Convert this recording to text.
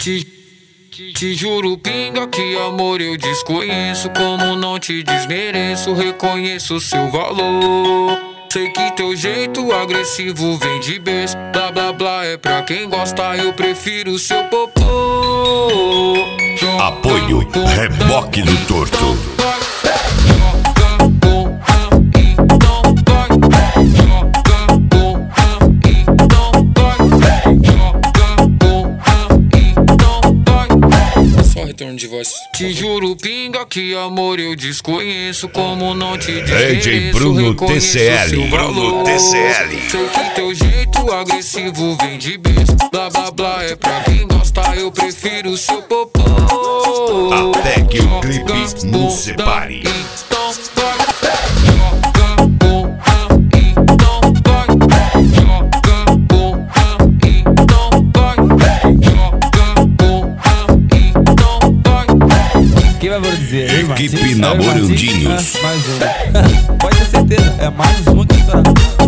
Te, te juro, pinga, que amor eu desconheço. Como não te desmereço, reconheço seu valor. Sei que teu jeito agressivo vem de berço. Blá blá blá é pra quem gosta, eu prefiro seu popô. Apoio Reboque do Torto. Retorno de voz. Te juro, pinga, que amor eu desconheço. Como não te desmereço, DJ Bruno TCL. Bruno TCL. Sei que teu jeito agressivo vem de berço. Blá blá blá é pra quem gosta, eu prefiro seu popô. Até que o clipe nos separe. Quem vai dizer? Equipe Namorandinhos. Mais um. Pode ter certeza, é mais um que tá.